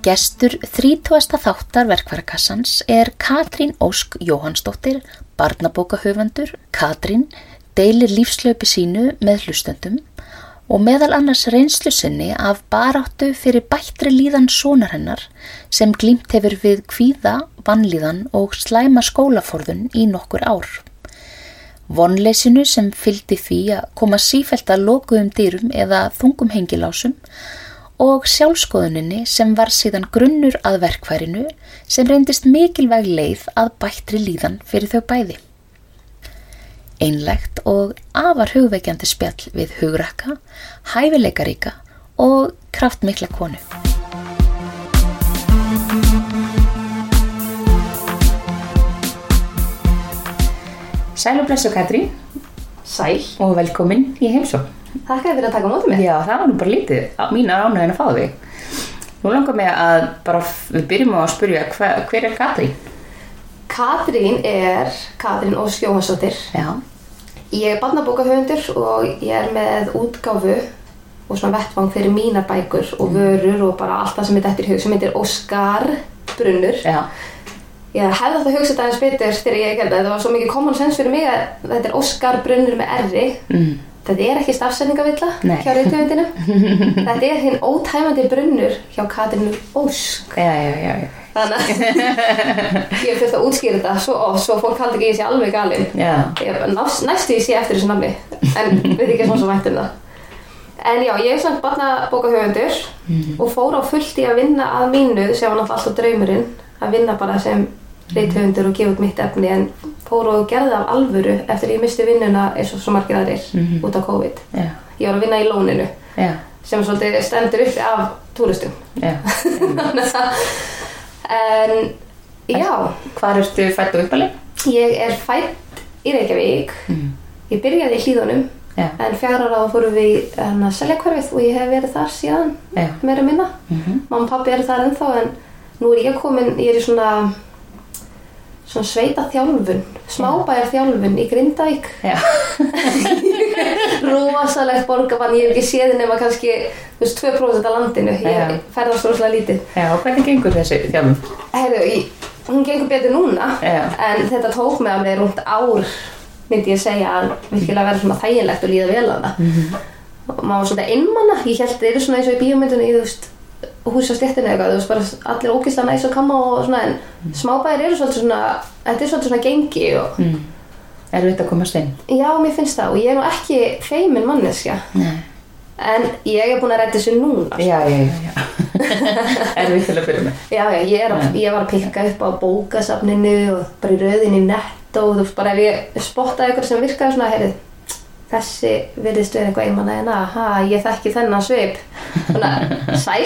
Gestur 30. þáttar Verkfærakassans Katrín Ósk Jóhannsdóttir, barnabókahöfundur. Katrín deilir lífslaupi sínu með hlustendum og meðal annars reynslu sinni af baráttu fyrir bættri líðan sonar hennar sem glímt hefur við kvíða, vanlíðan og slæma skólaforðun í nokkur ár. Vonleysinu sem fylgdi því að koma sífellt að lokuðum dyrum eða þungum hengilásum og sjálfskoðuninni sem var síðan grunnur að verkfærinu sem reyndist mikilvæg leið að bættri líðan fyrir þau bæði. Einlægt og afar hugvekjandi spjall við hugrakka, hæfileikaríka og kraftmikla konu. Sæl og blessu Katrín. Sæl. Og velkomin í heimsókn. Þakka fyrir að taka á móti mig. Já, það var nú bara lítið mínar ánægðin að fá þig. Nú langar mig að bara við byrjum á að spyrja hver Katrín? Katrín Katrín Ósk Jóhannsdóttir. Já. Ég barnabókahöfundur og ég með útgáfu og svona vettvang fyrir mínar bækur og vörur og bara allt það sem dettur í hug sem heitir Óskar brunnur. Já. Ég hefði átt að hugsa þetta aðeins betur þegar ég gerði þetta var svo mikið common sense fyrir mig að þetta Óskar brunnur með R-i. Þetta ekki stafsetningavilla hjá rithöfundinu. Þetta hinn ótæmandi brunnur hjá Katrínu Ósk. Já. Þannig að ég þurfti að útskýra þetta svo fólk haldi ekki ég sé alveg galin. Já. Næstu ég sé eftir þessu nafni, en veit ekki svona svo vænt það. En já, ég samt barnabókahöfundur og fór á fullt í að vinna að mínu sem var náttúrulega alltaf draumurinn að vinna bara sem rithöfundur og gefa út mitt efni en fór og gerði af alvöru eftir ég misti vinnuna eins og svo margir aðrir út af COVID. Já. Ég var að vinna í Lóninu sem svolítið stendur uppi af túristum. Já. En já. Hvar ertu fædd og uppalin? Ég fædd í Reykjavík. Ég byrjaði í Hlíðunum en 4 ára fórum við í Seljakverfið og ég hef verið þar síðan meira minna. Mamma og pabbi þar ennþá en nú ég komin, ég í svona sveitaþjálfun, smábæjarþjálfun í Grindavík. Já. Rosalegt borgarbarn, ég hef ekki séð nema kannski 2% af landinu, ég ferðast rosalega lítið. Já, og hvernig gengur þessi þjálfun? Hún gengur betur núna, en þetta tók mig að með rúmt ár, myndi ég segja, að virkilega vera svona þægilegt og líða vel að það. Og maður var svona einmana, ég held þeir svona eins og í bíómyndunni, húsastéttinu eitthvað, bara allir ógeðslega næs og kamma og svona, en smábæir svolítið svona, þetta svolítið svona gengi og Erfitt að komast inn? Já, mér finnst það og ég nú ekki feimin manneskja. Nei. En ég búin að redda þessu núna. Já. Erfitt til að byrja með. Já, ég var að pikka upp á bókasafninu og bara í röðinni Netto og þú veist bara ef ég spottaði eitthvað sem virkaði svona, heyrðu, þessi virðist vera eitthvað einmanna ég þekki þennan svip sæl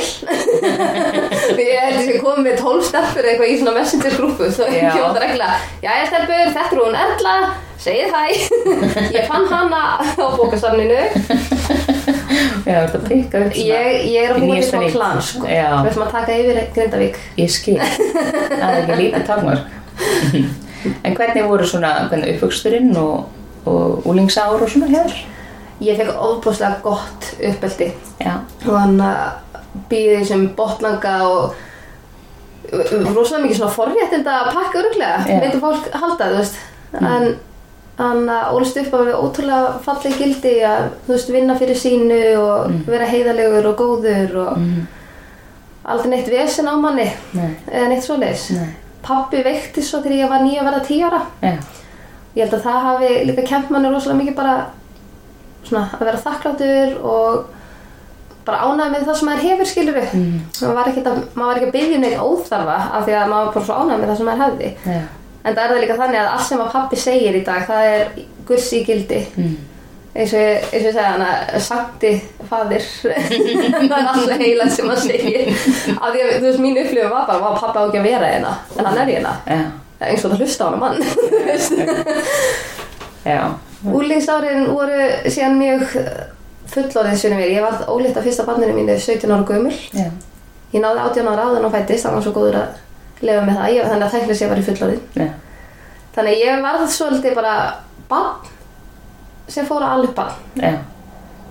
ég held að ég komið með 12 stelpur eitthvað í svona messengergrúppu svo ég kjóta regla jæja stelpur, þetta hún Erla segið hæ ég fann hana á bókasafninu Já, þú ert að pikka upp svona ég að búa til smá klan sko. Við ætlum að taka yfir Grindavík Ég skil, það ekki lítið takmark En hvernig voru svona uppvöxturinn og úlingsár og svona hér? Ég fekk ofboðslega gott uppeldi. Já. Og hann býði sem botnlanga og rosalega mikið svona forréttinda pakka örugglega, veitum fólk halda, þú veist. En hann ólst upp að vera ótrúlega falleg gildi að, þú veist, vinna fyrir sínu og vera heiðarlegur og góður og aldrei neitt vesen á manni eða neitt svoleiðis. Pabbi veiktist svo þegar ég var 9 að verða 10 ára. Já. Ég held að það hafi líka kennt manni rosalega mikið bara svona að vera þakkláttur og bara ánægður með það sem maður hefur skilurðu. Maður var ekki að biðja neitt óþarfa af því að maður var bara svo ánægður með það sem maður hefði. Já. En það er það líka þannig að allt sem að pabbi segir í dag, það er Guðs ígildi. Eins og ég segja hana, sankti faðir, það er alltaf heilagt sem maður segir. Af því að þú veist, mín upplifun var bara, pabbi á ekki að vera hérna, en hann er hérna. Já. Eins og það hlusta á hana mann. Já. Úlingsárin voru síðan mjög fullorðin fyrir mér. Ég var ólétt af fyrsta barninu mínu 17 ára gömul. Já. Ég náði 18 ára áður og fæddist, það var svo góður að lifa með það. Þannig að þæklis ég var í fullorðin. Já. Þannig að ég var svolítið bara barn sem fór að ala upp barn. Já.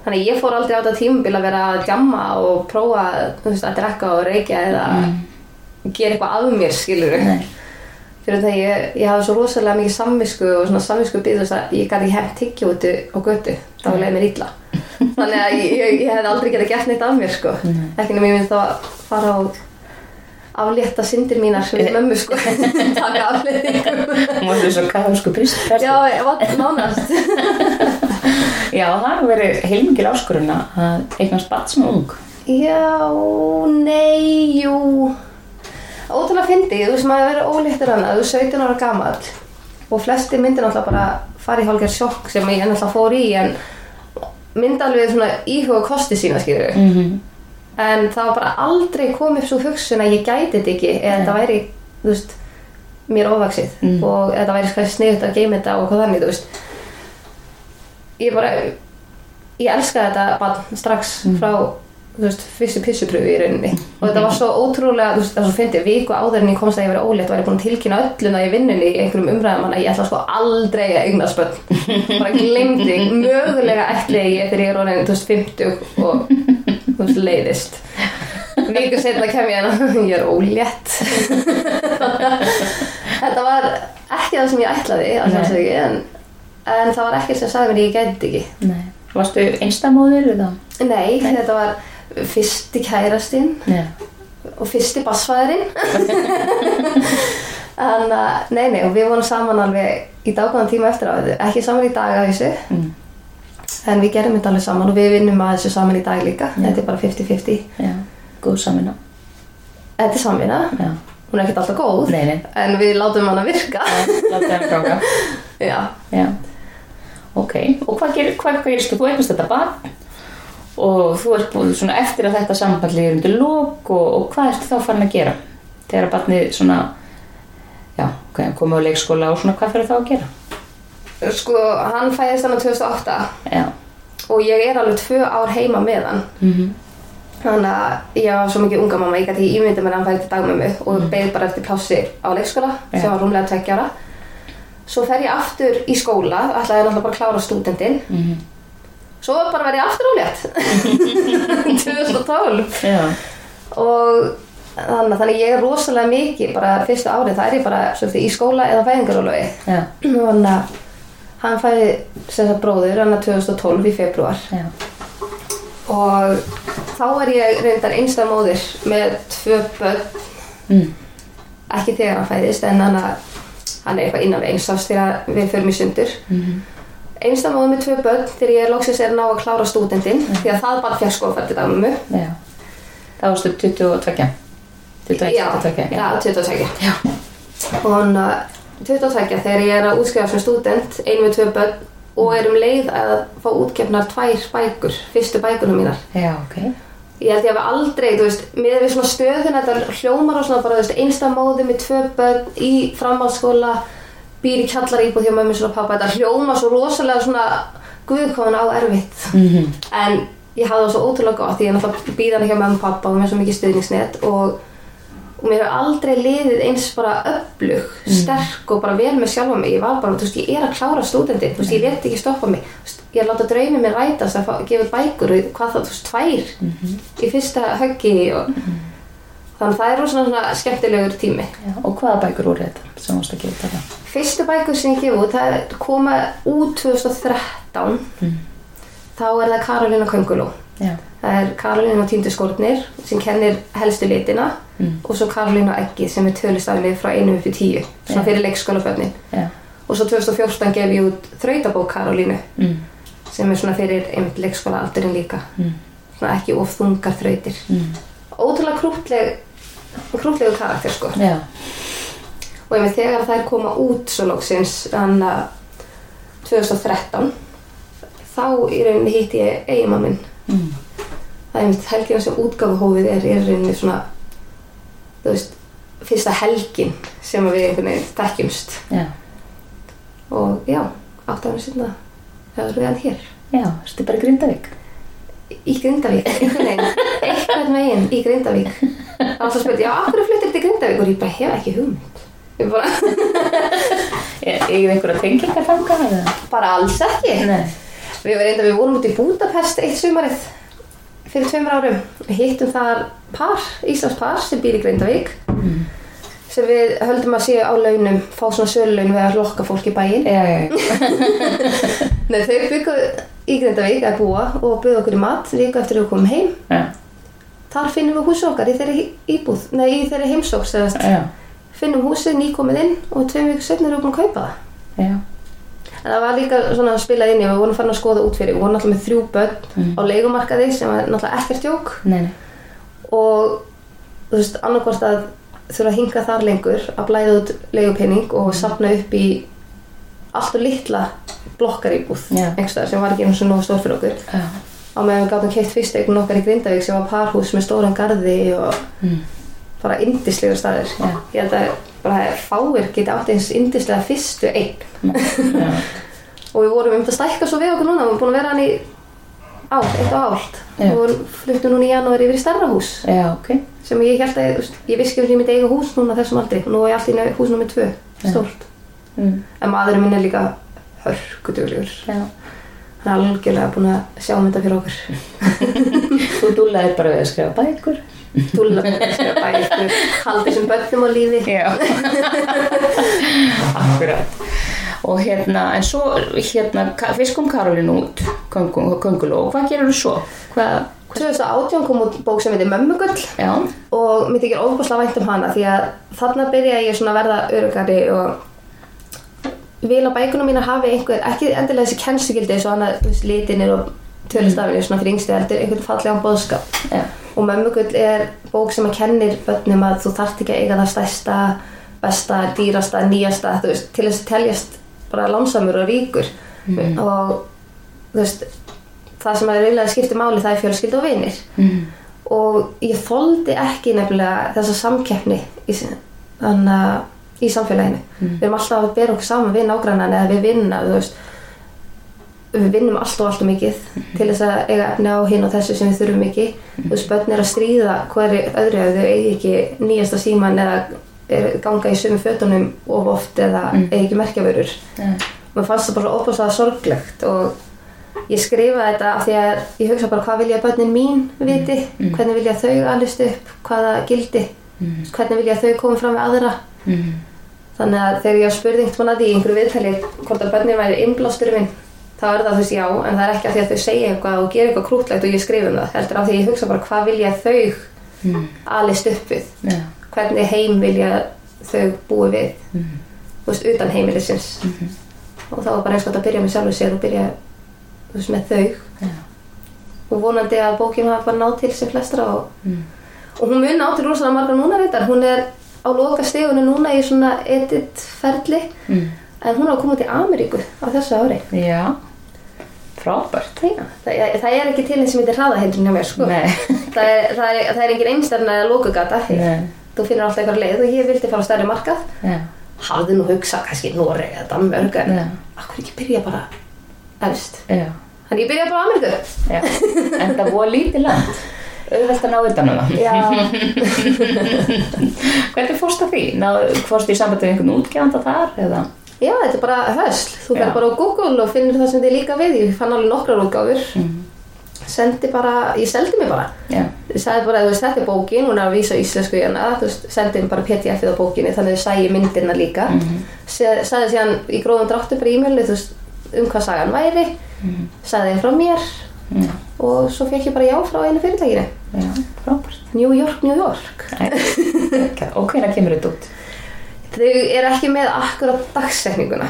Þannig ég fór aldrei á þetta tímabil að vera að djamma og prófa, þú veist, að drekka og reykja eða gera eitthvað af mér, skilurðu. Nei. Fyrir það ég hafði svo rosalega mikið samvisku og svona samvisku býð, þú veist, að ég gat ekki hent tyggju úti á götu, þá leið mér illa. Þannig að ég hefði aldrei getað gert neitt af mér, sko. Ekki nema ég myndi þá fara og aflétta syndir mínar við mömmu, sko. Taka afléttingum. Hún var svo kaþólsku prest. Já, ég var nánast. Já, það hefur verið heilmikil áskorun að eignast barn sem ung. Já, nei, jú. Ótrúlega fyndið, þú veist, maður verið óléttur hana, þú er 17 ára gamall og flesti myndir náttúrulega bara fara í hálfgerð sjokk sem ég náttúrulega fór í, en myndi alveg svona íhuga kosti sína, skilurðu. En það var bara aldrei komið upp svo hugsun að ég gæti þetta ekki eða þetta væri, þú veist, mér ofvaxið og þetta væri skræð sniðugt að geyma þetta og hvað þannig, þú veist. Ég elskaði þetta bara strax frá, þú veist, fyrstu pissupröfu í rauninni og þetta var svo ótrúlega, þú veist, það var svo fyndið viku áður en ég komst að ég verið ólétt og væri búin að tilkynna öllum að ég vinnunni í einhverjum umræðum að ég ætla sko aldrei að eignast börn bara gleymdi, mögulega ætli ég þegar ég er orðin, þú veist, 50 og þú veist, leiðist viku seinna kem ég hérna ég er ólétt þetta var ekki það sem ég ætlaði en það var ekkert sem sagði mér ég gæti ekki. Nei. Varstu einstamóðir eða? Nei, þetta var fyrsti kærastinn og fyrsti bassfæðurinn þannig að, nei, og við vorum saman alveg í dágóðan tíma eftir á þetta, ekki saman í dag að þessu en við gerum þetta alveg saman og við vinnum að þessu saman í dag líka, þetta er bara 50-50. Já, góð samvinna. Þetta er samvinna, hún er ekkert alltaf góð, nei. En við látum hana virka. Látum hana ganga. Já. Ok, og hvað gerist þú eignast þetta barn og þú ert búið svona eftir að þetta samband líður undir lok og hvað ertu þá farin að gera þegar barnið svona komið á leikskóla og svona hvað fyrir þá að gera? Sko, hann fæðist hann 2008 og ég er alveg 2 ár heima með hann þannig að ég var svo mikið unga mamma, ég gæti ekki ímyndið mér að hann fæði til dagmömmu og beið bara eftir plássi á leikskóla sem var rúmlega 2 ára. Svo fer ég aftur í skóla, ætlaði ég náttúrulega bara að klára stúdentinn. Svo bara verið ég aftur ólétt 2012. Og þannig ég er rosalega mikið, bara fyrstu árið, það er ég bara svolítið í skóla eða fæðingarorlofi. Þannig að hann fæði sem sagt bróður, hann 2012 í febrúar. Og þá er ég reyndar einstamóðir með 2 börn. Ekki þegar hann fæðist, en hann er eitthvað innan við eins árs þegar við förum í sundur. Einstamóður með 2 börn þegar ég loksins er ná að klára stúdentinn því að það bara fékk skólafært til dagmömmu. Já. Það varstu 22. 22. Já, 22. Já. Og 22 þegar ég er að útskrifa sem stúdent, ein með 2 börn og er leið að fá útgefnar 2 bækur, fyrstu bækurnar mínar. Já, ok. Ég held ég hafi aldrei, þú veist, með við svona stöðuna, þetta hljómar á svona bara, þú veist, einstamóðir með 2 börn í framhaldsskóla, býr í kjallaríbúð hjá mömmu og pappa, þetta hljómar svo rosalega svona guðkomin á erfitt. En ég hafði það svo ótrúlega gott, því ég náttúrulega býð hana hjá mömmu og pappa og með svo mikið stuðningsnet og mér hefur aldrei liðið eins bara öflug, sterk og bara vel með sjálfa mig. Ég var bara, þú veist, ég er að klára stúdentinn, þú veist, ég lét ekki stoppa mig. Ég láta draumið mér rætast að gefa bækur og hvað það, þú veist, 2 í fyrsta höggi og þannig það er rosalega skemmtilegur tími. Já, og hvaða bækur voru þetta sem varst að gefa þetta? Fyrstu bækur sem ég gefa út, það koma út 2013. Þá er það Karolína Könguló. Já. Það er Karolína og týndu skórnir sem kennir helstu litina og svo Karolína og eggið sem er tölustaflið frá 1 upp í 10, svona fyrir leikskólabörnin. Já. Og svo 2014 gef ég út þrautabók Karolínu sem er svona fyrir einmitt leikskólaaldurinn líka. Svona ekki of þungar þrautir. Ótrúlega krúttlegu karakter, sko. Já. Og einmitt þegar þær koma út svo loksins, þannig að 2013, þá í rauninni hitti ég eiginmann minn. Það er einmitt helgina sem útgáfuhófið er í rauninni svona, þú veist, fyrsta helgin sem við einhvern veginn þekkjumst. Já. Og já, 8 ára sinna, það er við hann hér. Já, þetta er bara í Grindavík. Í Grindavík, einhvern veginn, eitthvað meginn í Grindavík. Það var svo spurt, já, af hverju fluttir til Grindavík? Og ég bara hef ekki hugmynd. Ég bara... Eigið einhverja tengingar þangað? Bara alls ekki. Nei. Við vorum út í Budapest eitt sumarið fyrir 2 árum. Við hittum þar Íslands par sem býr í Grindavík sem við höldum að séu á launum, fá svona sölulaun við að lokka fólk í bæinn. Nei, þau byggu í Grindavík að búa og buðu okkur í mat viku eftir að við komum heim. Þar finnum við húsið okkar í þeirri heimsókn. Finnum húsið nýkomið inn og 2 vikur seinna erum við búin að kaupa það. En það var líka svona að spila inn í, við vorum farin að skoða út fyrir, við vorum náttúrulega með 3 börn á leigumarkaði sem var náttúrulega ekkert jók. Og þú veist, annarkvort að þurfa að hinga þar lengur, að blæða út leigupening og safna upp í allt og litla blokkaríbúð einhverstaðar sem var ekki einu svona nógu stór fyrir okkur. Á meðan við gátum keypt fyrstu eign okkar í Grindavík sem var parhús með stóran garði og bara yndislegur staður. Ég held að bara fáir geti átt eins yndislega fyrstu eign. Og við vorum að stækka svo við okkur núna, við erum búin að vera hann í 1 og hálft. Við fluttum núna í janúar yfir í stærra hús. Sem ég held að, ég vissi ekki ég myndi eiga hús núna þessum aldri. Nú er ég allt í hús nummer 2, stórt. En maðurinn minn er líka hörkuduglegur. Hann er algjörlega búin að sjá þetta fyrir okkur. Þú dúllaðir bara við að skrifa bækur. Dúllaði við að skrifa bækur, haldi sem börnum á lífi. Akkurat. Og en svo fyrst kom Karolín út, Könguló, og hvað gerir þú svo? 2018 kom út bók sem heitir Mömmugull og mér þykir ofboðslega vænt hana því að þarna byrjaði ég svona að verða öruggari og vil að bækurnar mínar hafi ekki endilega þessi kennslugildi eins og annað litinir og tölustafinir svona fyrir yngstu eldur, einhvern fallegan boðskap. Og Mömmugull er bók sem að kennir börnum að þú þarft ekki að eiga það stærsta, besta, dýrasta, nýjasta, þú veist, til þess að teljast bara lánsamur og ríkur. Og þú veist, það sem að reyðlega skiptir máli það er fjölskylda og vinir. Og ég þoldi ekki nefnilega þessa samkeppni í samfélaginu. Við erum alltaf að bera okkur saman við nágrannan eða við vinna, þú veist. Við vinnum allt og mikið til þess að eiga efni á hinn og þessu sem við þurfum ekki. Þú veist, börn að stríða hverju öðru ef þau eigi ekki nýjasta síman eða ganga í sömu fötunum of oft eða eigi ekki merkjavörur. Mér fannst það bara ofboðslega sorglegt og ég skrifaði þetta af því að ég hugsa bara hvað vilja börnin mín viti, hvernig vilja þau alist upp, hvaða gildi, hvernig vilja þau koma fram við aðra. Þannig að þegar ég spurði einhvern veginn í einhverju viðtali hvort að börnin væri innblástur minn, þá það þú veist já, en það ekki af því að þau segja eitthvað og gera eitthvað krúttlegt og ég skrifa það, heldur af því að ég hugsa bara hvað vilja þau alist upp við, hvernig heim vilja þau búi við, þú veist, utan heimilisins. Og þá var bara eins og að byrja með sjálfur sér og byrja þú veist, með þau. Og vonandi að bókin hafa bara náð til sem flestra og hún mun ná til rosalega margar núna reyndar. Hún er á lokastigunni núna í svona editferli, en hún er að koma til Ameríku á þessu ári. Já. Frábært. Það er ekki til eins sem heitir hraðahindrun hjá mér, sko. Það er engin einstefna eða lokugata. Þú finnur alltaf eitthvað leið og ég vildi fara á stærri markað. Hafði nú hugsað kannski Noreg eða Danmörk, en af hverju ekki byrja bara efst? Þannig ég byrja bara á Ameríku. En það voru lítið land. Auðvelt að ná utan það. Hvernig fórstu að því? Fórstu í sambandi við einhvern útgefanda þar eða? Já, þetta er bara hösl. Þú fer bara á Google og finnur það sem þið líka við. Ég fann alveg nokkrar útgáfur. Ég seldi mig bara. Ég sagði bara, þú veist, þetta er bókin, hún er að vísa íslensku í hana, þú veist, sendi mig bara PDF-ið á bókinni, þannig að þau sæi myndirna líka. Sagði síðan í grófum dráttum bara e-mailið, þú veist, hvað sagan væri, sagði frá mér og svo fekk ég bara já frá einu fyrirtækinu. Já, frábært. New York. Og hvenær kemur þetta út? Þau eru ekki með akkurat dagsetninguna.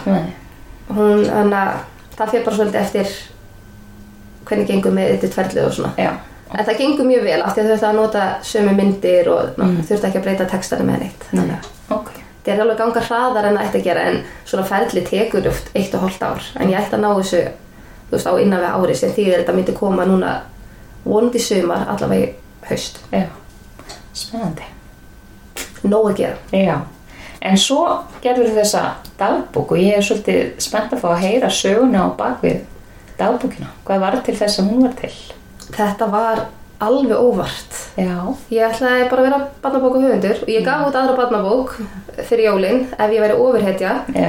Það fer bara svolítið eftir hvernig gengur með editferlið og svona. En það gengur mjög vel af því að þau þurftu að nota sömu myndir og þurftu ekki að breyta textana með neitt. Það er alveg ganga hraðar en það ætti að gera, en svona ferli tekur oft 1,5 ár. En ég ætti að ná þessu, þú veist, á innan við ári sem þýðir þetta myndi koma núna vonandi í sumar, allavega í haust. Já, spennandi. Nóg að gera. Já. En svo gerður þessa dagbók og ég er svolítið spennt að fá að heyra söguna á bakvið dagbókina. Hvað var til þess að hún var til? Þetta var alveg óvart. Já. Ég ætlaði bara að vera barnabókahöfundur og ég gaf út aðra barnabók fyrir jólin ef ég væri ofurhetja.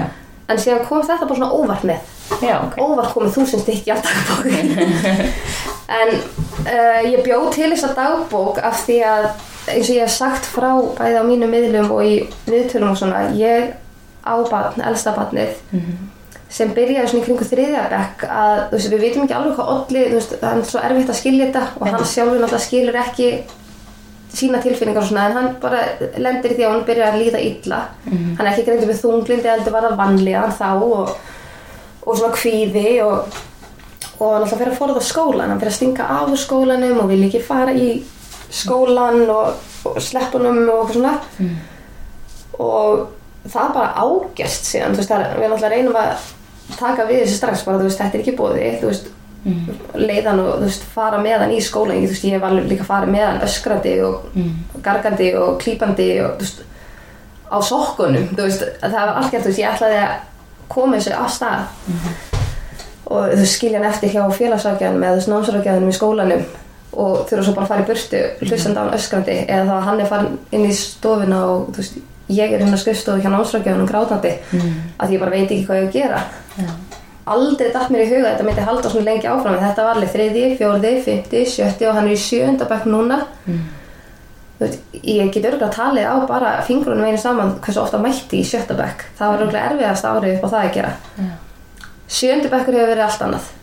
en síðan kom þetta bara svona óvart með. Já, ok. Óvart komið 1000 stykki af dagbók. En ég bjó til þessa dagbók af því að eins og ég hef sagt frá bæði á mínum miðlum og í viðtölum og svona, ég á barn, elsta barnið, sem byrjaði svona í kringu 3. bekk að, þú veist, við vitum ekki alveg hvað olli, þú veist, það er svo erfitt að skilja þetta og hann sjálfur náttúrulega skilur ekki sína tilfinningar og svona, en hann bara lendir í því að hann byrjar að líða illa. Hann er ekki greindur með þunglindi, heldur var það vanlíðan þá og svona kvíði og hann alltaf fyrir að forða skólan, hann fyrir að stinga af úr skólanum og vil ekki fara í skólan og sleppa honum og eitthvað svona. Og það bara ágerst síðan, þú veist, við náttúrulega reynum að taka við þessu strax bara, þú veist, þetta er ekki boði, þú veist, leiðan og, þú veist, fara með hann í skólan, þú veist, ég hef alveg líka farið með hann öskrandi og gargandi og klípandi og, þú veist, á sokkunum, þú veist, það var allt gert, þú veist, ég ætlaði að koma þessu af stað og þú veist, skilja hann eftir hjá félagsráðgjafanum eða þessu námsráðgjafanum í skólanum og þurfa svo bara að fara í burtu hlustandi á hann öskrandi eða þá hann er farin inn í stofuna og, þú veist, ég er hérna á skrifstofu hjá námsráðgjafanum grátandi að ég bara veit ekki hvað ég á að gera. Aldrei datt mér í huga að þetta myndi halda svona lengi áfram, en þetta var alveg 3., 4., 5., 7. og hann er í 7. bekk núna. Þú veist, ég get örugglega talið á bara fingrunum einu saman hversu ofta mætti í 7. bekk. Það var örugglega erfiðast árið upp á það að gera. 7. bekkur hefur verið allt annað.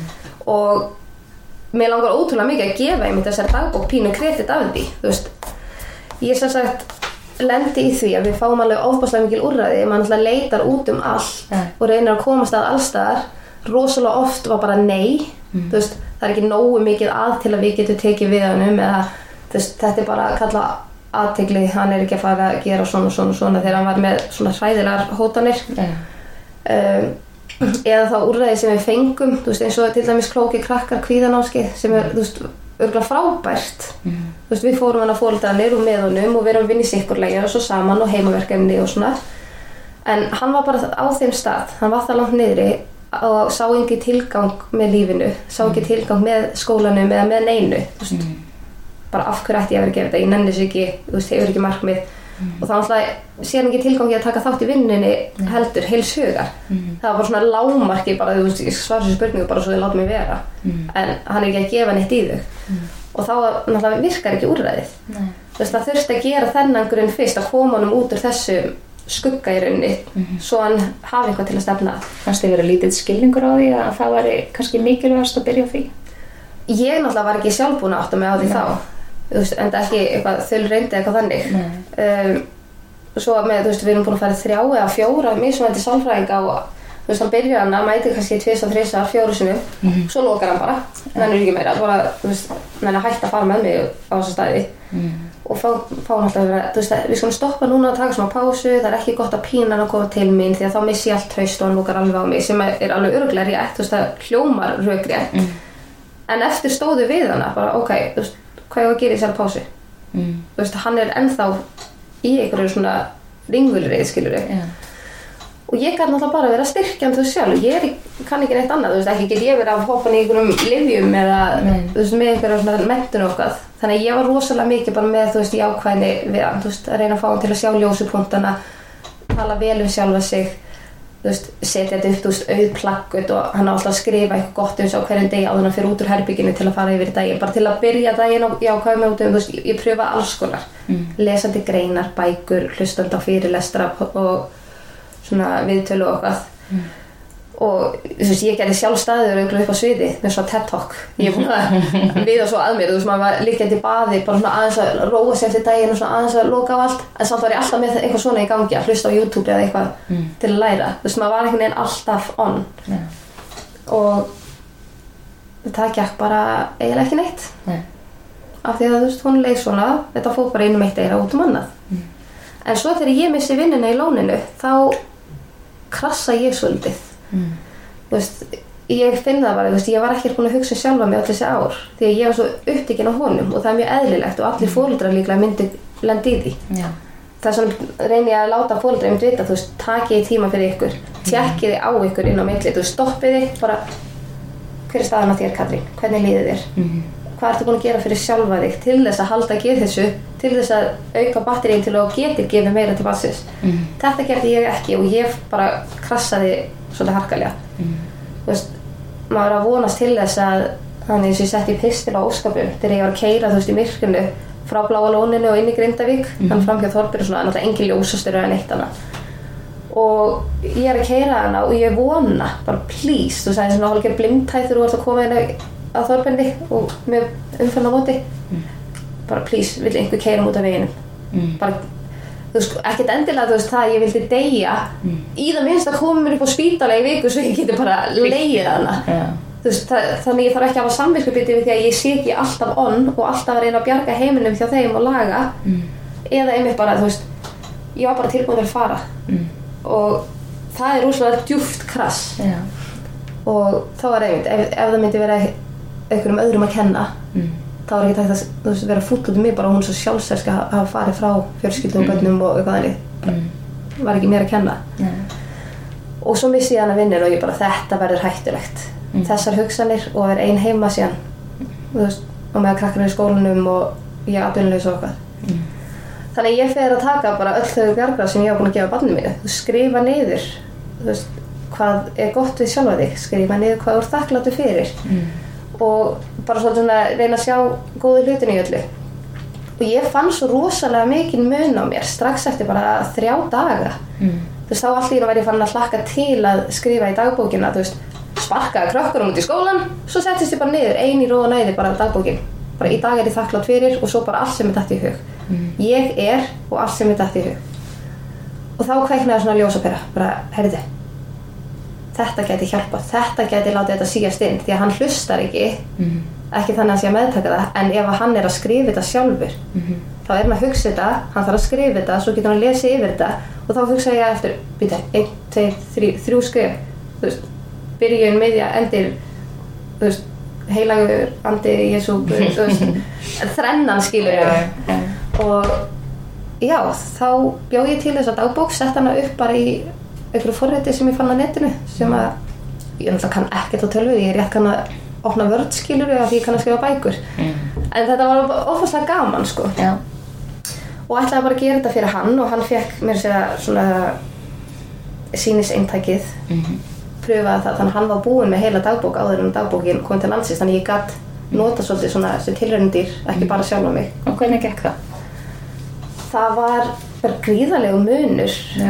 Og mér langar ótrúlega mikið að gefa einmitt þessari dagbók pínu kredit af því. Þú veist, ég sem sagt lendi í því að við fáum alveg ofboðslega mikil úrræði, maður náttúrulega leitar út út og reynir að komast að allstaðar. Rosalega oft var bara nei, þú veist, það er ekki nógu mikið að til að við getum tekið við honum eða þú veist, þetta er bara að kalla athygli, hann er ekki að fara að gera svona þegar hann var með svona hræðilegar hótanir. Eða þá úrræði sem við fengum, þú veist, eins og til dæmis klóki krakkar kvíðanámskeið sem er, þú veist, örugglega frábært. Þú veist, við fórum hann að foreldrarnir og með honum og við erum að vinna í sikkurlegja og svo saman og heimaverkefni og svona. En hann var bara á þeim stað, hann var það langt niðri og sá ekki tilgang með lífinu, sá ekki tilgang með skólanum eða með neinu. Þú veist, bara af hverju ætti ég að vera að gera þetta, ég nenni þessu ekki, þú veist, hefur ekki markmið. Og þá náttúrulega sé hann ekki tilgangi að taka þátt í vinnunni heldur heils hugar. Það var bara svona lágmarki bara, þú veist, ég svara þessu spurningu bara svo þið láta mig vera. En hann er ekki að gefa neitt í þau. Og þá náttúrulega virkar ekki úrræðið. Þú veist, það þurfti að gera þennan grunn fyrst að koma honum út úr þessu skugga í rauninni, svo hann hafi eitthvað til að stefna. Fannst þið vera lítill skilningur á því að það væri kannski mikilvægast að byrja á því? Ég náttúrulega var ekki sjálf búin að átta mig á því þá. Þú veist, en það ekki eitthvað þaulreyndi eitthvað þannig. Svo með, þú veist, við erum búin að fara 3 eða 4 mismunandi sálfræðinga og þú veist, hann byrjar hann að mæti kannski 2, 3, 4 sinnum, svo lokar hann bara, nennir ekki meira, bara, þú veist, nennir að hætta að fara með mig á þessu staði og fá hann alltaf að vera, þú veist, við skulum stoppa núna og taka smá pásu, það er ekki gott að pína hann að koma til mín því að þá missi ég allt traust og hann lokar alveg á mig, sem er alveg örugglega rétt, þú veist, það hljómar rökrétt, en eftir stóðu við hana, bara, ok, þú veist, hvað ég að gera í þessari pásu? Þú veist, hann er ennþá í einhverju svona ringulreið, skilurðu. Og ég kann náttúrulega bara vera styrkjandi þú sjálf. Ég kann ekki neitt annað, þú veist, ekki get ég verið að hoppa í einhverjum lyfjum eða þú veist, með einhverja svona menntun og eitthvað. Þannig að ég var rosalega mikið bara með, þú veist, jákvæðni við hann, þú veist, að reyna að fá hann til að sjá ljósupunktana, tala vel sjálfa sig, þú veist, setja þetta upp, þú veist, auðplakkut og hann á alltaf að skrifa eitthvað gott á hverjum degi áður en hann fer út úr herbygginu til að fara yfir daginn, bara til að byrja daginn og jákvæða með þú veist, ég pröfa alls konar, lesandi greinar, bækur, hlustandi á fyrirlestra og svona viðtölu og eitthvað og þú veist, ég gerði sjálf staður upp á sviði með svona TED Talk ég er búin að viða svo að mér þú veist, maður var liggjandi í baði bara svona aðeins að róa sig eftir daginn og svona aðeins að loka á allt en samt var ég alltaf með eitthvað svona í gangi að hlusta á YouTube eða eitthvað til að læra þú veist, maður var einhvern veginn alltaf on og það gekk bara eiginlega ekki neitt af því að þú veist, hún leið svona þetta fór bara einum eitt eira út annað en svo þegar ég missi vinnuna í lóninu þá krassa ég svolítið þú veist, ég finn það bara þú veist, ég var ekki búin að hugsa sjálfa mig öll þessi ár því að ég var svo upptekin á honum og það er mjög eðlilegt og allir foreldrar líklega myndi lenda í því þess vegna reyni ég að láta foreldrar einmitt vita þú veist, takið tíma fyrir ykkur tjekkið á ykkur inn á milli þú veist, stoppið bara hver er staðan á þér Katrín, hvernig líður þér hvað ertu búin að gera fyrir sjálfa þig til þess að halda geðheilsu, til þess að auka batterín til að getir gefið meira til barnsins. Þetta gerði ég ekki og ég bara krassaði svolítið harkalega. Þú veist, maður er að vonast til þess að þannig eins og ég setti í pistil á óskapum þegar ég var að keyra, þú veist, í myrkrinu frá Bláa lóninu og inn í Grindavík, þannig fram hjá Þorbjörn og svona, náttúrulega engin ljósastöru eða neitt hana. Og ég er að keyra hana og ég vona, bara please, þú sagði svona hálfgerð blindhæð þegar þú varst að koma inn að Þorbjörni og með umferðin á móti. Bara please, vill einhver keyra út af veginum. Bara, þú veist, ekkert endilega, þú veist, það ég vildi deyja í það minnst að koma mér upp á spítala í viku svo ég geti bara legið hana. Þú veist, þannig ég þarf ekki að hafa samviskubiti við því að ég sé ekki alltaf og alltaf að reyna að bjarga heiminum hjá þeim og laga eða einmitt bara, þú veist, ég var bara tilbúin til að fara og það er rosalega djúpt krass og þá var einmitt, ef það myndi vera einhverjum öðrum að kenna þá var ekki hægt að, þú veist, vera fúll út um mig bara hún svo sjálfsælsk að hafa farið frá fjölskyldu og börnum og eitthvað þannig var ekki mér að kenna og svo missi ég hana vinnur og ég bara, þetta verður hættulegt þessar hugsanir og að vera ein heima síðan þú veist, og með krakkarnir í skólanum og ég atvinnulaus og eitthvað þannig ég fer að taka bara öll þau bjargráð sem ég var búin að gefa barninu mínu þú skrifa niður þú veist, hvað er gott við sjálfa þig skrifa niður hvað þú ert þakklátur fyrir og bara svona reyna að sjá góðu hlutin í öllu og ég fann svo rosalega mikinn mun á mér strax eftir bara 3 daga þú veist, þá allt í einu var ég farin að hlakka til að skrifa í dagbókina þú veist sparkaði krökkunum út í skólan svo settist ég bara niður, ein í ró og næði bara dagbókin bara í dag er ég þakklátt fyrir og svo bara allt sem datt í hug ég er og allt sem datt í hug og þá kveiknaði svona ljósapera bara, heyrðu þetta gæti hjálpað, þetta gæti látið þetta síast inn því að hann hlustar ekki þannig að hann sé að meðtaka það en ef hann er að skrifa þetta sjálfur þá er hann að hugsa þetta, hann þarf að skrifa þetta svo getur hann að lesa yfir þetta og þá hugsa ég eftir, býta, 1, 2, 3 skrif, þú veist byrjun, miðja, endir þú veist, heilagur andi Jesú, þú veist þrennan skilur og já, þá bjó ég til þess að dagbók sett hana upp bara í einhverju forriti sem ég fann á netinu sem að, ég náttúrulega kann ekkert á tölvu ég er rétt kann að opna Word skilur af því ég kann að skrifa bækur en þetta var ofaslega gaman sko og ætlaði bara að gera þetta fyrir hann og hann fekk mér segja svona sýniseintækið pröfaði það, þannig að hann var búinn með heila dagbók áður en dagbókin kom til landsins þannig ég gat nota svolítið svona sem tilraunadýr ekki bara sjálfa mig. Og hvernig gekk það? Það var bara gríðarlegu munur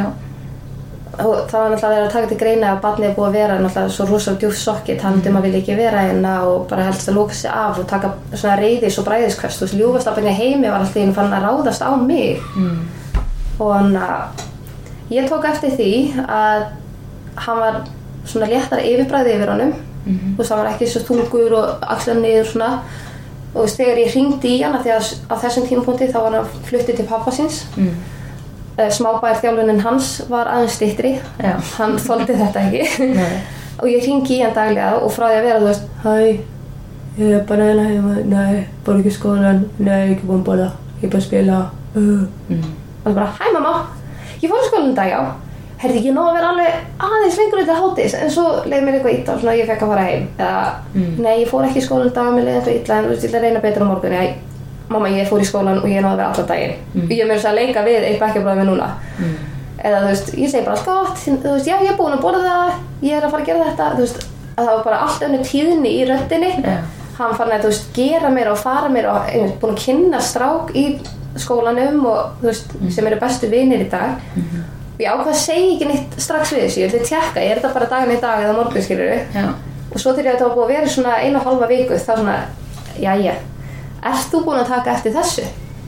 og það var náttúrulega að taka til greina að barnið er búið að vera náttúrulega svo rosalega djúpt sokkið hann maður vilja ekki vera hérna og bara helst að loka sig af og taka svona reiðis og bræðiskvöst þú veist, ljúfastafnir heimi var alltaf einu fann að ráðast á mig og hann ég tók eftir því að hann var svona léttara yfirbræði yfir honum og það var ekki svo þungur og axlar niður svona og veist, þegar ég hringdi í hann því að á þessum tímapunkti þá var hann fluttið til pappa síns smábæjarþjálfunin hans var aðeins styttri hann þoldi þetta ekki og ég hringi í hann daglega og frá því að vera þú veist hæ, ég er bara hérna heima nei, bara ekki í skólan, nei, ekki búin að borða ég er bara að spila og það bara, hæ mamma ég fór í skólan í dag, já herði, ég náði að vera alveg aðeins lengur út af hádegis en svo leið mér eitthvað illa og svona ég fekk að fara heim eða, nei, ég fór ekki í skólan í dag mér leið eitthvað illa en þú veist, ég ætla að reyna betur á morgun mamma, ég fór í skólan og ég náði að vera allan daginn og ég er meira að leika við eitt bekkjarbróðið mér núna eða þú veist, ég segi bara allt gott þú veist, já, ég er búin að borða ég er að fara að gera þetta þú veist, að það var bara allt önnur tíðni í röddinni hann fann að, þú veist, gera mér og fara mér og búin að kynna strák í skólanum og þú veist, sem eru bestu vinir í dag og ég ákvað að segja ekki neitt strax við þessu, ég ætla að tjekka, er þetta bara daginn í dag eða morgun skilurðu og svo þegar þetta var búið að vera svona 1,5 viku þá svona, jæja ert þú búin að taka eftir þessu?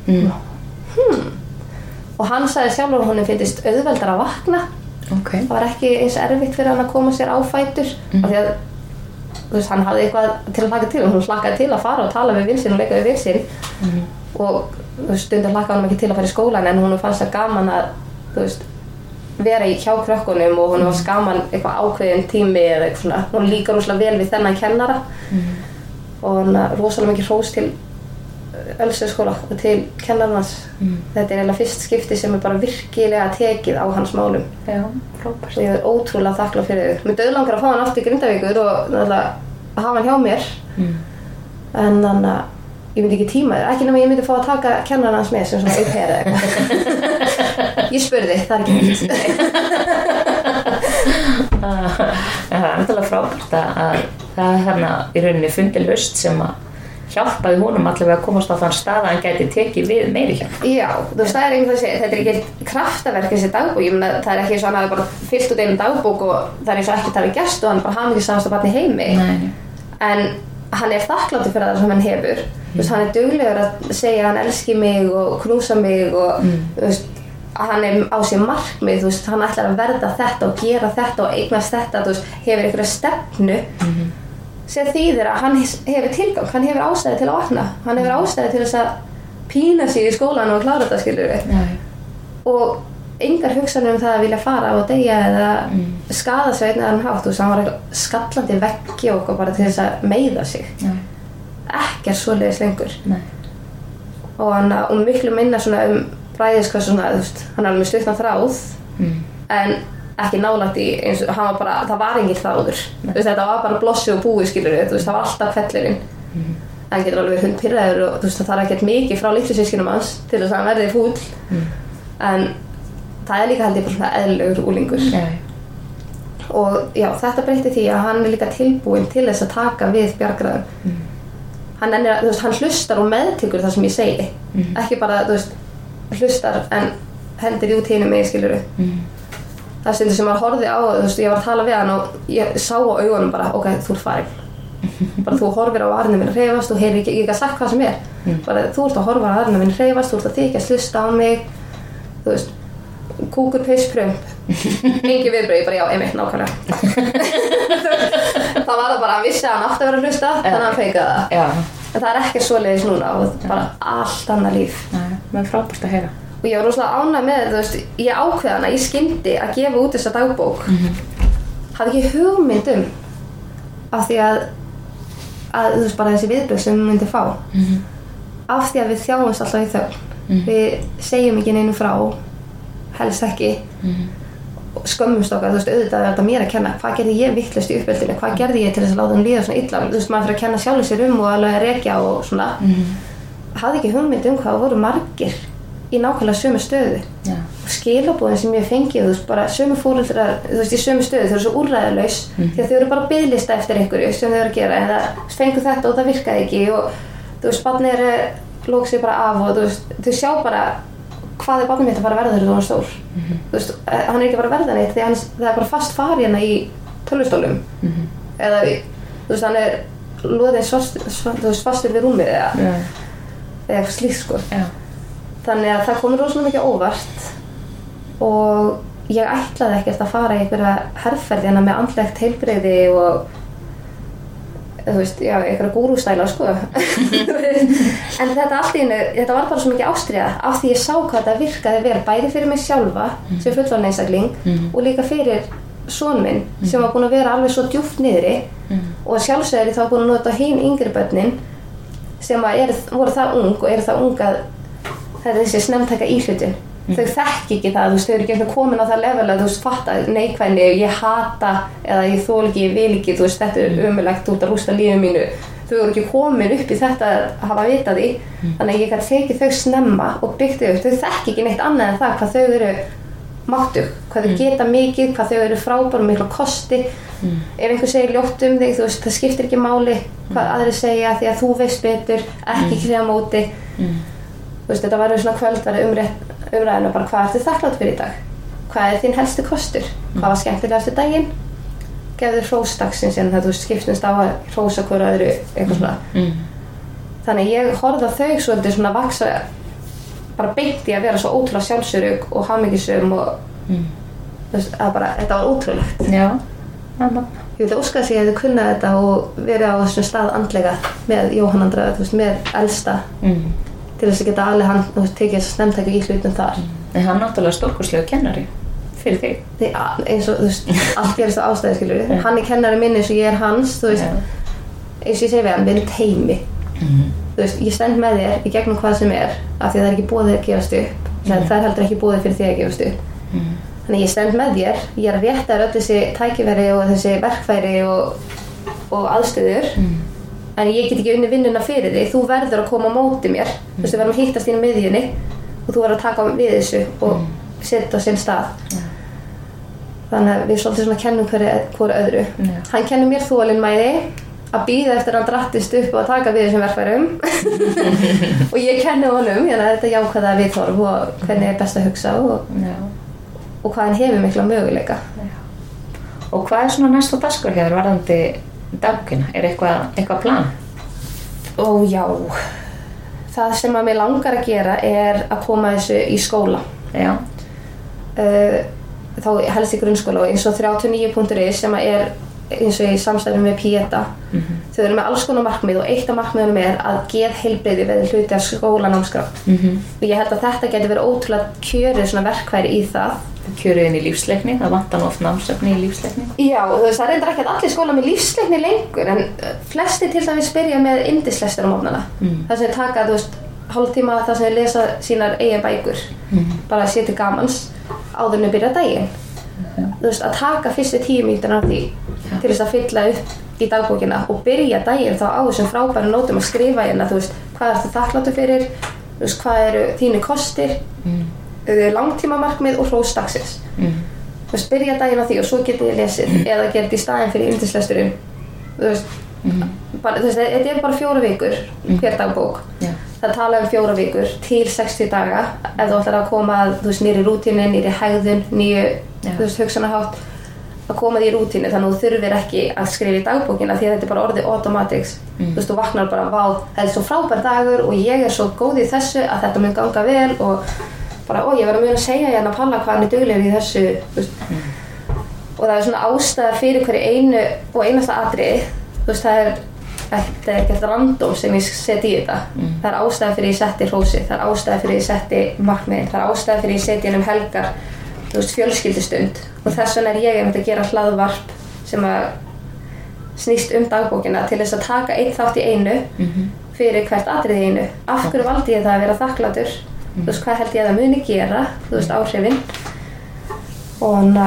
Og hann sagði sjálfur að honum finnst auðveldar að vakna það var ekki eins erfitt fyrir hann að koma sér á fætur af því að þú veist, hann hafði eitthvað til að hlaka til og hún hlakkaði til að fara og tala við vin sinn og leika við vin sinn og stundum hlakkaði hann ekki til að fara í skólan en hún fannst það gaman að þú veist vera hjá krökkunum og hún var gaman eitthvað ákveðin tími eða eitthvað svona hún líka rosalega vel við þennan kennara og hann rosalega mikið hrós til Ölsöðskóla og til kennarans þetta er eiginlega fyrst skipti sem er bara virkilega tekið á hans málum og ég er ótrúlega þakklátt fyrir þau mér dauðlangar að fá hann aftur í Grindavíkur og að hafa hann hjá mér en þannig að ég myndi ekki tíma þér, ekki nema ég myndi fá að taka kennarann hans með sem svona au-pair eða eitthvað. Ég spurði, það er ekki neitt. Það er náttúrulega frábært að það er hérna í rauninni fundin lausn sem að hjálpaði honum allavega að komast á þann stað að hann gæti tekið við meiri hjálp. Já, þú veist, það er einhvern veginn, þetta er ekki kraftaverk þessi dagbók, ég meina það er ekki svo hann hafi bara fyllt út einum dagbók og það er eins og ekki talið gerst og hann bara hamingjusamasta barn í heimi. Nei. En hann er þakkláttur fyrir það sem hann hefur. Þú veist, hann er duglegur að segja að hann elski mig og knúsa mig og þú veist, hann er á sér markmið, þú veist, hann ætlar að verða þetta og gera þetta og eignast þetta, þú veist, hefur einhverja stefnu sem þýðir að hann hefur tilgang, hann hefur ástæði til að vakna, hann hefur ástæði til þess að pína sig í skólan og klára þetta, skilur við. Og engar hugsanir það að vilja fara og deyja eða skaða sig einn eða hann hátt, þú veist, hann var eitthvað skallandi veggi og bara til þess að meiða sig. Ekkert svoleiðis lengur. Og miklu minna svona bræðiskvað svona, þú veist, hann er alveg með stuttan þráð en ekki nálægt í eins og hann var bara, það var engin þráður. Þú veist, þetta var bara blossi og búi, skilur við, þú veist, það var alltaf hvellurinn. Hann getur alveg verið pirraður og þú veist, það þarf ekkert mikið frá litlu systkinum hans til þess að hann verði fúll. En það er líka held ég bara svona eðlilegur úlingur. Og já, þetta breytti því að hann er líka tilbúinn til þess að taka við bjargræðum. Hann hlustar og meðtekur það sem ég segi. Ekki bara, þú veist, hlustar en hendir út hinum mig, skilurðu. Það stundir sem maður horfði á, þú veist, ég var að tala við hann og ég sá á augunum bara, ok, þú ert farin. Bara þú horfir á arnum minn hreyfast og heyrir ekki, ég get sagt hvað sem er. Bara þú ert að horfa á arnum minn hreyfast, þú ert að þykjast hlusta á mig, þú veist, kúkur, piss, prump. Engi viðbrögð, bara já, einmitt, nákvæmlega. Það var það bara, hann vissi að hann átti að vera að hlusta, þannig að hann feikaði það. En það er ekkert svoleiðis núna og bara allt annað líf. Það er frábært að heyra. Og ég var rosalega ánægð með, þú veist, ég ákveð hana, ég skyndi að gefa út þessa dagbók. Hafði ekki hugmynd af því að þú veist, bara þessi viðbrögð sem við myndi fá. Af því að við þjáumst alltaf í þögn. Við segjum ekki neinu frá, helst ekki. Skömmumst okkar, þú veist, auðvitað er þetta mér að kenna. Hvað gerði ég vitlaust í uppeldinu? Hvað gerði ég til þess að láta hann líða svona illa? Þú veist, maður fyrir að kenna sjálfur sér og alveg að rekja og svona. Hafði ekki hugmynd hvað voru margir í nákvæmlega sömu stöðu. Og skilaboðin sem ég fengi, þú veist, bara sömu foreldrar, þú veist, í sömu stöðu, þau eru svo úrræðalaus því að þau eru bara að biðlista eftir einhverju sem þau eru að gera, en það fengu þetta og það virkaði ekki og þú veist, barnið lók sig bara af og þú veist, þau sjá bara hvað er barnið mitt að fara að verða þegar þú er stór. Þú veist, hann er ekki bara að verða neitt því það er bara fast fari hérna í tölvustólum eða, þú veist, hann er loðinn fastur við rúmið eða eitthvað slíkt, sko. Þannig að það komur rosalega mikið óvart og ég ætlaði ekkert að fara í einhverja herferð hérna með andlegt heilbrigði og þú veist, já, einhverja gúrústæla, sko. En þetta allt í einu, þetta var bara svo mikið ástríða af því ég sá hvað þetta virkaði vel bæði fyrir mig sjálfa sem fullorðinn einstakling og líka fyrir son minn sem var búinn að vera alveg svo djúpt niðri og sjálfsögður þá búinn að nota hin yngri börnin sem voru það ung og eru það ung að það er þessi snemmtæka íhlutun. Þau þekki ekki það, þú veist, þau eru ekki komin á það level að þú veist, fatta neikvæðni, ég hata eða ég þoli ekki, ég vil ekki, þú veist, þetta er ömurlegt, þú ert að rústa lífið mínu. Þau eru ekki komin upp í þetta að hafa vitað því, þannig að ég kann tekið þau snemma og byggt þau upp. Þau þekki ekki neitt annað en það hvað þau eru máttug, hvað þau geta mikið, hvað þau eru frábær og miklu kosti. Ef einhver segir ljótt þig, þú veist, það skiptir ekki máli hvað aðrir segja því að þú veist betur, ekki kríða móti. Þú veist, þetta var svona kvöld, var umræðinu bara hvað ertu þakklátt fyrir í dag? Hvað er þín helsti kostur? Hvað var skemmtilegast í daginn? Gefðu hrósdagsins en það, þú veist, skiptumst á að hrósa hver öðru, eitthvað svona. Þannig ég horfði á þau svolítið svona vaksa, bara beint í að vera svo ótrúlega sjálfsörug og hamingjusöm og þú veist, að bara, þetta var ótrúlegt. Já. Ég vildi óska þess að ég hefði kunnað þetta og verið á þessum stað andlega með Jóhann Andra, þú veist, með elsta. Til þess að geta alveg hann og tekið þess að snemmtækja í hlutum þar. En hann náttúrulega stórkostlegur kennari fyrir þig. Nei, eins og, þú veist, allt gerist á ástæðu, skilur við. Hann er kennari minn eins og ég er hans, þú veist, eins og ég segi við hann, við erum teymi. Þú veist, ég stend með þér í gegnum hvað sem er, af því að það er ekki boðið að gefast upp. Það er heldur ekki boðið fyrir þig að gefast upp. Þannig ég stend með þér, ég er að rétta þér öll þessi tækifæri og þessi verkfæri og aðstöður. en ég get ekki unnið vinnuna fyrir þig, þú verður að koma á móti mér, þú veist, við verðum að hittast inn í miðjunni og þú verður að taka við þessu og setja á sinn stað. Þannig að við svolítið svona kennum hvort öðru. Hann kennir mér þolinmæði, að bíða eftir að hann drattist upp og að taka við þessum verkfærum og ég kenni honum, þannig að þetta jákvæða viðhorf og hvernig er best að hugsa og hvað hann hefur mikla möguleika. Og hvað svona næst á dagskrá hér varðandi dagbókina? Er eitthvað plan? Ó já, það sem að mér langar að gera er að koma þessu í skóla. Já. Þá helst í grunnskóla og eins og 39.is sem að er eins og í samstarfi með Pieta. Þau eru með alls konar markmið og eitt af markmiðunum er að geðheilbrigði verði hluti af skólanámskrá. Og ég held að þetta geti verið ótrúlega kjörið svona verkfæri í það. Kjörið inn í lífsleikni, það vantar oft námsefni í lífsleikni. Já, þú veist, það reyndar ekki að allir skóla með lífsleikni lengur, en flestir til dæmis byrja með yndislestur á morgnana. Það sem taka, þú veist, hálftíma það sem lesa sínar eigin bækur, bara að sér til gamans áður en að byrja daginn. Þú veist, að taka fyrstu 10 mínúturnar af því til þess að fylla upp í dagbókina og byrja daginn þá á þessum frábæru nótum að skrifa hérna, þú veist, hvað ertu þakklátur fyrir, þú veist, hvað eru þínu kostir, langtímamarkmið og hrós dagsins. Þú veist, byrja daginn á því og svo getið þið lesið eða gerðið í staðinn fyrir yndislesturinn. Þú veist, bara, þú veist, þetta er bara 4 vikur hver dagbók. Það tala 4 vikur til 60 daga ef þú ætlar að koma að, þú veist, nýri rútínu, nýri hegðun, nýju, þú veist, hugsunarhátt, að koma því í rútínu þannig að þú þurfir ekki að skrifa í dagbókina því að þetta er bara orðið automatics. Þú veist, þú vaknar bara, vá, það er svo frábær dagur og ég er svo góð í þessu að þetta mun ganga vel og bara, ég verð að muna að segja hérna Palla hvað hann er duglegur í þessu, þú veist. Og það er svona ástæða fyrir hverju einu og einasta atriði, þú veist, það er ekkert random sem ég seti í þetta. Það er ástæða fyrir ég setti hrósið, það er ástæða fyrir ég setti markmiðin, það er ástæða fyrir ég seti um helgar, þú veist, fjölskyldustund og þess vegna er ég einmitt að gera hlaðvarp sem að snýst dagbókina til þess að taka einn þátt í einu fyrir hvert atriði í einu. Af hverju valdi ég það að vera þakklátur? Þú veist, hvað held ég að það muni gera, þú veist, áhrifin. Og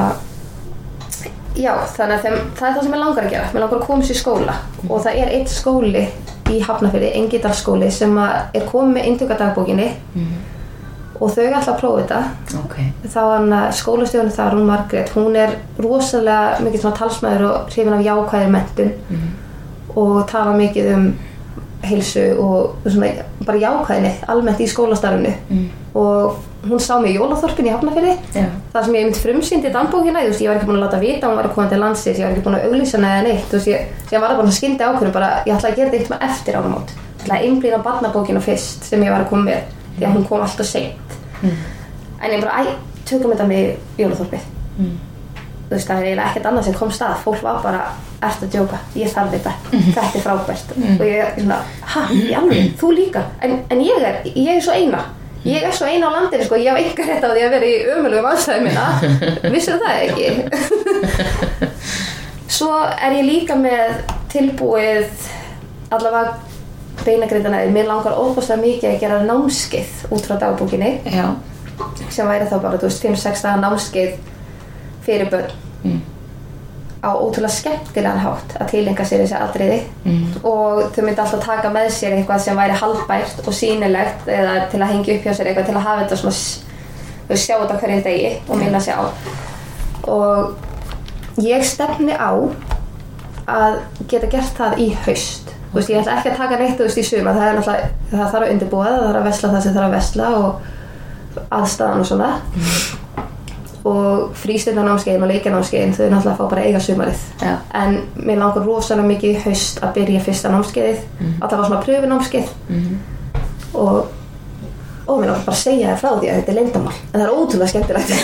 já, þannig að það er það sem ég langar að gera. Mér langar að koma sér í skóla og það er einn skóli í Hafnarfirði, Engidalsskóli, sem er komið með inntökadagbókinni og þau ætla að prófa þetta. Þá skólastjórinn þar, hún Margrét, hún er rosalega mikið svona talsmaður og hrifin af jákvæðri menntun og tala mikið heilsu og svona bara jákvæðinni almennt í skólastarfinu. Og hún sá mig í jólaþorpinu í Hafnarfirði, það sem ég einmitt frumsýndi dagbókina, þú veist, ég var ekki búin að láta vita hún var að koma til landsins, ég var ekki búin að auglýsa hana eða neitt, þú veist, ég var bara skyndi ákvörðun bara, ég ætla að gera þetta eitthvað eftir áramót. Ég ætla að einblína barnabókina fyrst sem ég var að koma með, því að hún kom alltaf seint. En ég bara, tökum þetta með jólaþorpið. Þú veist, það er eiginlega ekkert annað sem kom stað, fólk var bara, ertu að djóka, ég þarf þetta, þetta er frábært. Og ég er svona, í alveg, þú líka, en ég er svo eina. Ég er svo eina á landinu, sko, ég hef enga rétt á því að vera í ömurlegum aðstæðum minna. Vissirðu það ekki? Svo er ég líka með tilbúið allavega beinagrindanaði. Mér langar óbúslega mikið að gera námskeið út frá dagbókinni. Sem væri þá bara, þú veist, 5-6 daga námskeið fyrir börn. Á ótrúlega skemmtilegan hátt að tileinka sér þessi atriði og þau myndi alltaf taka með sér eitthvað sem væri haldbært og sýnilegt eða til að hengja upp hjá sér eitthvað til að hafa þetta svona, þau sjá þetta hverjum degi og minna sig á. Og ég stefni á að geta gert það í haust. Þú veist, ég ætla ekki að taka neitt, þú veist, í sumar, það er náttúrulega, það þarf að undirbúa það þarf að versla það sem þarf að versla og aðstæðan og svona. Og frístundanámskeiðin og leikjanámskeiðin þau náttúrulega fá bara eiga sumarið. En mér langar rosalega mikið í haust að byrja fyrsta námskeiðið, alltaf svona pröfunámskeið og mér langar bara að segja þér frá því að þetta er leyndarmál, en það er ótrúlega skemmtilegt.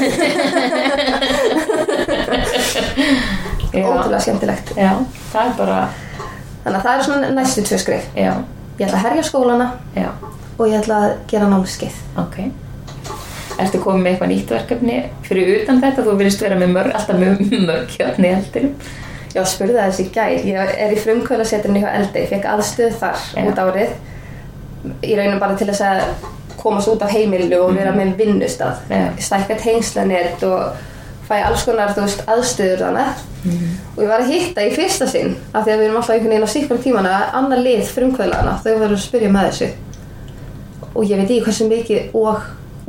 Ótrúlega skemmtilegt. Já, það er bara... Þannig að það eru svona næstu 2 skref. Ég ætla að herja skólana og ég ætla að gera námskeið. Ertu komið með eitthvað nýtt verkefni fyrir utan þetta? Þú virðist vera með alltaf mörg hjálpni í eldinum. Já, spurði það þessi í gær. Ég er í frumkvöðlasetrinu hjá Eldi. Ég fekk aðstöð þar út árið. Í raunum bara til þess að komast út af heimilu og vera með vinnustað. Stækka tengslanet og fæ alls konar, þú veist, aðstöður þannig og ég var að hitta í fyrsta sinn af því að við erum alltaf einhvern veginn á sikkar tímana annar lið frumkvöðlana, þau verður að spyrja með þessu og ég veit ekki hversu mikið og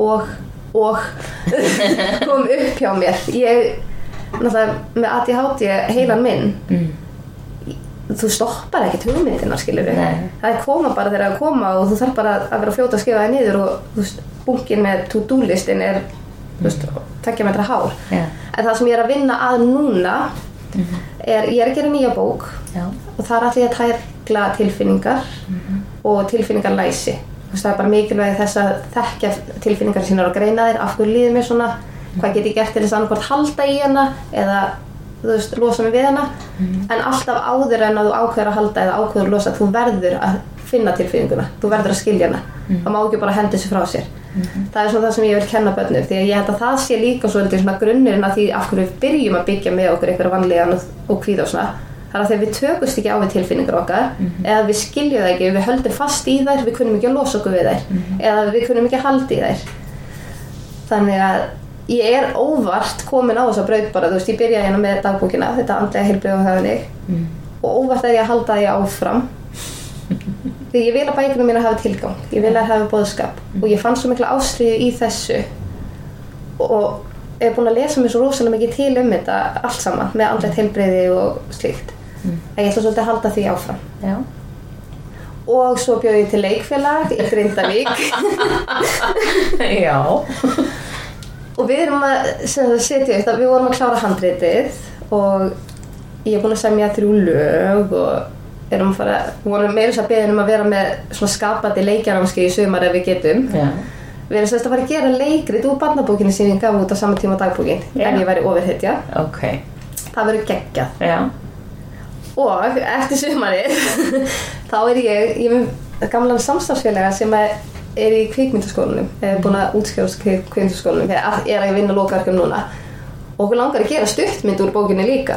kom upp hjá mér ég, náttúrulega með ADHD heilan minn þú stoppar ekkert hugmyndina, skilurðu það koma bara þegar það koma og þú þarf bara að vera fljóta að skrifa það niður og þú veist, bunkin með to-do-listin er þú veist, 2 metra hár en það sem ég er að vinna að núna er, ég er að gera nýja bók og það er allir að tækla tilfinningar og tilfinningarlæsi þú veist, það er bara mikilvægi þess að þekkja tilfinningar sínar og greina þér, af hverju líður mér svona hvað get ég gert til þess að annarkvort halda í hana eða þú veist, losa mig við hana en alltaf áður en að þú ákveður að halda eða ákveður að losa, þú verður að finna tilfinninguna, þú verður að skilja hana það má ekki bara henda þessu frá sér það er svona það sem ég vil kenna börnum því að ég held að það sé líka svolítið svona grunnurinn að því af hverju við byrjum að byggja með okkur einhverja vanlíðan og kvíða og svona það er að þegar við tökumst ekki á við tilfinningar okkar eða við skiljum það ekki, við höldum fast í þær við kunnum ekki að losa okkur við þær eða við kunnum ekki að halda í þær þannig að ég er óvart komin á þessa braut bara, þú veist, ég byrjaði hérna með dagbókina, þetta andlega heilbrigði og höfðing og óvart er ég að halda því áfram því ég vil að bækurinn mín að hafa tilgang, ég vil að hafa boðskap og ég fann svo mikla ástríðu í þessu og er búin að lesa mér svo rosalega mikið til þetta allt saman með andlegt heilbrigði og slíkt að ég ætla svolítið að halda því áfram og svo bjóð ég til leikfélag í Grindavík og við erum að setja upp við vorum að klára handritið og ég er búin að semja 3 lög og erum að fara við vorum meira að beðin að vera með svona skapandi leikjanámskeið í sumar ef við getum við erum að fara að gera leikrit úr barnabókinni sem ég gaf út á sama tíma dagbókin ef ég væri ofurhetja það verður geggjað og eftir sumarið þá er ég með gamlan samstarfsfélaga sem er í kvikmyndaskólanum er búin að útskjárast kvikmyndaskólanum er að vinna lokaverkum núna og okkur langar að gera stuttmynd úr bókinni líka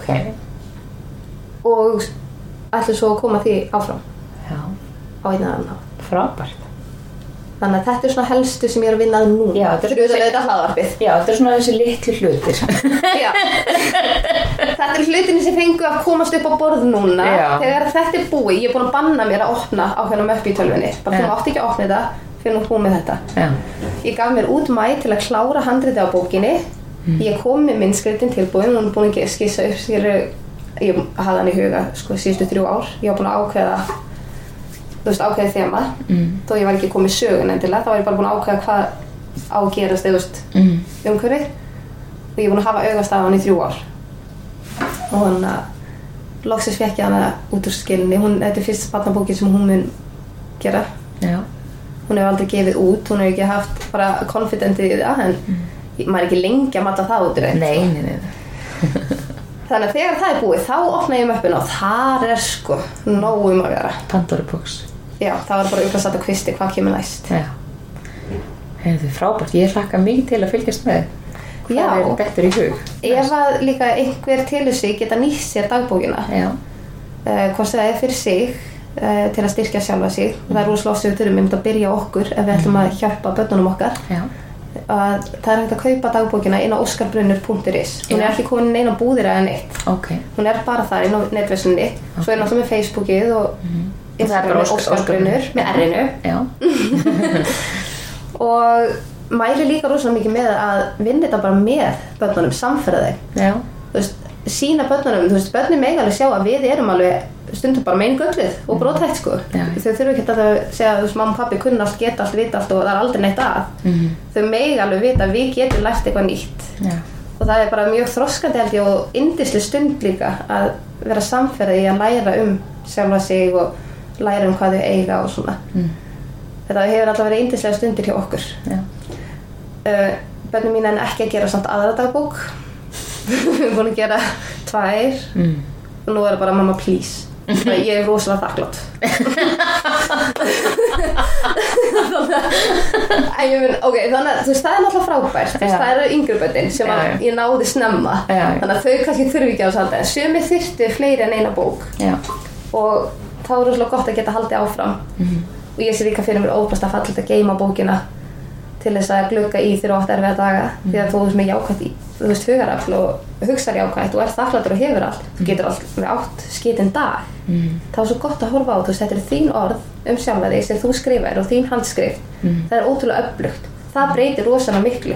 og ætlum svo að koma því áfram á einn annan hátt frábært þannig að þetta er svona helstu sem ég er að vinna að núna þetta er hlaðvarpið þetta er svona þessi litlu hlutir þetta er hlutinni sem fengu að komast upp á borð núna þegar þetta er búið, ég er búin að banna mér að opna ákveðna möppu í tölvunni bara þú mátt ekki að opna þetta fyrir nú búið með þetta ég gaf mér út maí til að klára handritið á bókinni ég kom með myndskritin tilbúin hún er búin að skissa upp ég hafði hann í huga sko síðustu 3 ár ég var búin að ákveða þú veist, ákveðið þema þó ég var ekki komið sögun endilega þá var ég bara búin að ákveða hvað á að gerast þú veist, umhverfið og ég er búin að hafa augast af hann í 3 ár og hann loksins fékk ég hana út úr skilinni þetta er fyrsta barnabókin sem hún mun gera hún hefur aldrei gefið út hún hefur ekki haft bara confidentið í það en maður er ekki lengi að mata það út úr nei þannig að þegar það er búið þá opna ég möppuna og þar er sko nóg að vera Pandora box það var bara upplæst að kvisti hvað kemur næst þetta er frábært, ég hlakka mikið til að fylgjast með hvað er betur í hug ef að líka einhver til þessi geta nýtt sér dagbókina hvort það er fyrir sig til að styrkja sjálfa sig og það er rosalega oft sem við þurfum að byrja okkur ef við ætlum að hjálpa börnunum okkar að það er hægt að kaupa dagbókina inn á oscarbrunnur.is hún er ekki komin inn á búðir eða neitt hún er bara þar inn á netverslunni svo er náttúrulega með Facebookið og Instagram Oscarbrunnur með R-inu og mæli líka rosalega mikið með að vinna þetta bara með börnunum samferða þeim þú veist, sína börnunum þú veist, börnum mega alveg sjá að við erum alveg stundum bara megin gullið og brothætt sko þau þurfa ekki að segja þú veist, mamma og pappi kunna allt, geta allt, vita allt og það er aldrei neitt að þau mega alveg vita að við getum lært eitthvað nýtt og það er bara mjög þroskandi held ég og yndisleg stund líka að vera samferða í að læra sjálfa sig og læra hvað þau eiga og svona þetta hefur alltaf verið yndislega stundir hjá okkur börnum mín en ekki að gera samt aðra dagbók við erum búin að gera 2 og nú er það bara mamma please ég er rosalega þakklátt þannig að þú veist það er náttúrulega frábært það eru yngri börnin sem ég náði snemma þannig að þau kannski þurfi ekki á þess að sumir þyrftu fleiri en eina bók og þá er rosalega gott að geta haldið áfram og ég sé líka fyrir mér óbæst að falla að geyma bókina til þess að glugga í þegar þú átt erfiða daga því að þú veist með jákvætt þú veist hugarafl og hugsar jákvætt og þakklátur og hefur allt þú getur allt átt skítinn dag þá er svo gott að horfa á þú veist þetta þín orð sjálfa þig sem þú skrifar og þín handskrift það ótrúlega öflugt það breytir rosalega miklu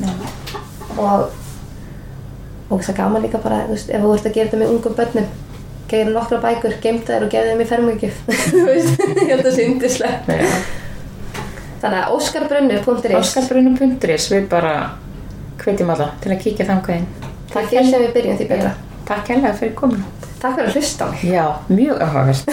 og það gaman líka bara þú veist ef þú ert að gera þetta með ungum börnum gera nokkra bækur, geymd þær og gefa þeim í fermingjöf þú veist, ég held að það sé yndislegt þannig að óskarbrunnur.is við bara hvetjum alla til að kíkja þangað inn Takk fyrir sem við byrjum því betra Takk hérlega fyrir komuna Takk fyrir að hlusta á mig Já, mjög áhugavert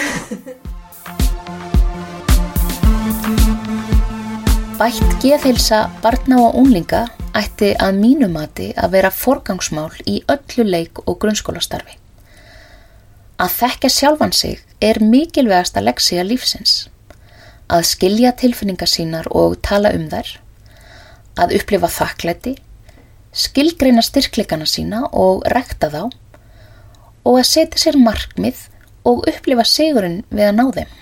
Bætt geðheilsa barna og unglinga ætti að mínu mati að vera forgangsmál í öllu leik- og grunnskólastarfi. Að þekkja sjálfan sig mikilvægasta lexía lífsins. Að skilja tilfinningar sínar og tala þær. Að upplifa þakklæti, skilgreina styrkleikana sína og rækta þá. Og að setja sér markmið og upplifa sigurinn við að ná þeim.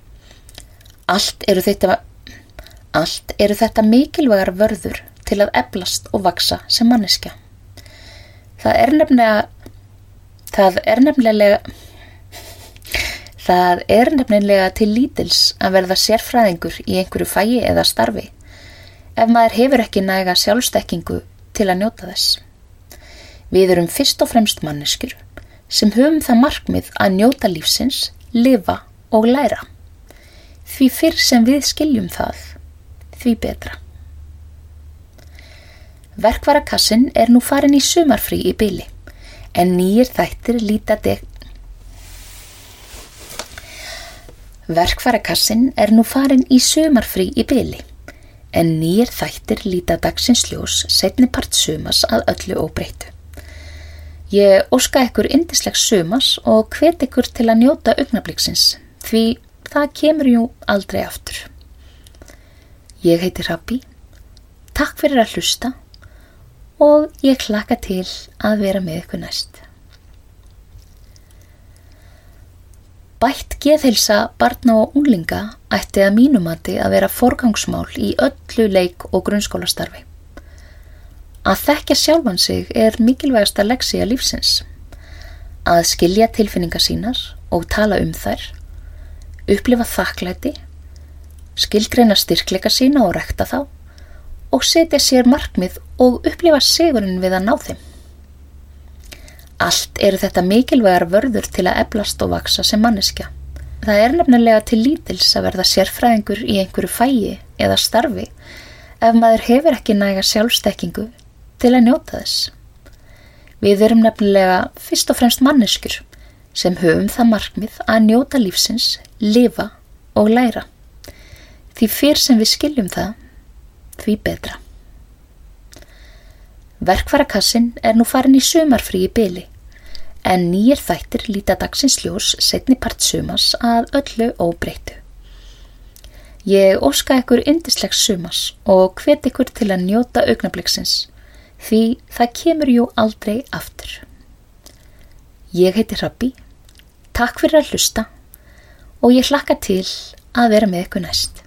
Allt eru þetta mikilvægar vörður til að eflast og vaxa sem manneskja. Það er nefnilega til lítils að verða sérfræðingur í einhverju fagi eða starfi ef maður hefur ekki næga sjálfstekkingu til að njóta þess. Við erum fyrst og fremst manneskjur sem höfum það markmið að njóta lífsins, lifa og læra. Því fyrr sem við skiljum það, því betra. Verkvarakassinn nú farin í sumarfrí í bili, en nýir þættir líta dagsins ljós seinni part sumars að öllu óbreyttu. Ég óska ykkur yndislegs sumars og hvet ykkur til að njóta augnabliksins, því það kemur jú aldrei aftur. Ég heiti Hrafn, takk fyrir að hlusta og ég hlakka til að vera með ykkur næst. Bætt geðheilsa barna og unglinga ætti að mínu mati að vera forgangsmál í öllu leik- og grunnskólastarfi. Að þekkja sjálfan sig mikilvægasta lexía lífsins. Að skilja tilfinningar sínar og tala þær, upplifa þakklæti, skilgreina styrkleika sína og rækta þá og setja sér markmið og upplifa sigurinn við að ná þeim. Allt eru þetta mikilvægar vörður til að eflast og vaxa sem manneskja. Það er nefnilega til lítils að verða sérfræðingur í einhverju fagi eða starfi ef maður hefur ekki næga sjálfstekkingu til að njóta þess. Við erum nefnilega fyrst og fremst manneskjur sem höfum það markmið að njóta lífsins, lifa og læra. Því fyrr sem við skiljum það, því betra. Verkvarakassinn nú farin í sumarfrí í bili, en nýir þættir líta dagsins ljós seinni part sumars að öllu óbreyttu. Ég óska ykkur yndislegs sumars og hvet ykkur til að njóta augnabliksins, því það kemur jú aldrei aftur. Ég heiti Hrafn, takk fyrir að hlusta og ég hlakka til að vera með ykkur næst.